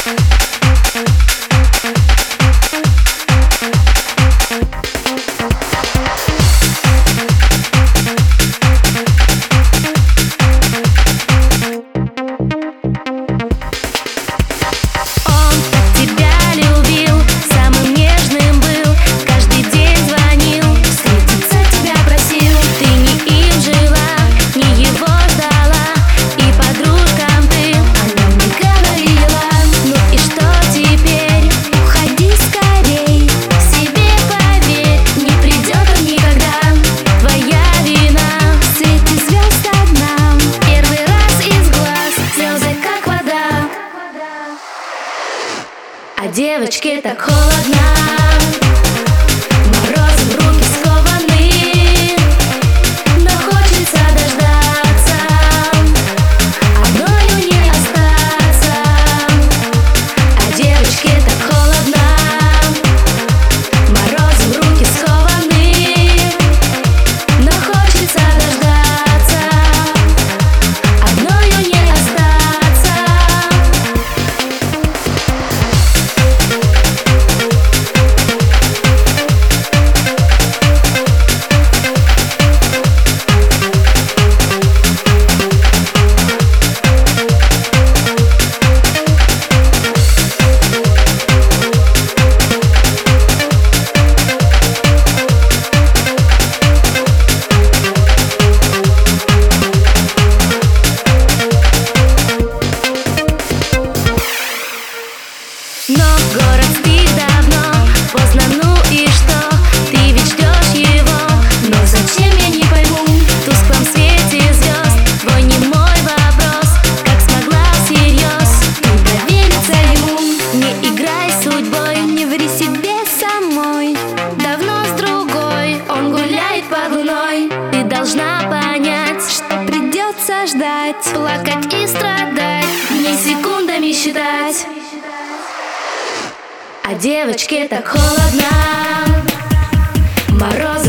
А девочке так холодно, морозом руки скованы, но хочется дождаться, одною не остаться. А девочке так холодно, морозом руки скованы, но хочется дождаться, одною не остаться. Но город спит давно, поздно, ну и что? Ты ведь ждешь его, но зачем, я не пойму. В тусклом свете звезд твой немой вопрос: как смогла всерьез ты довериться ему? Не играй судьбой, не ври себе самой. Давно с другой он гуляет под луной. Ты должна понять, что придется ждать, плакать и страдать, не секундами считать. А девочке так холодно, мороз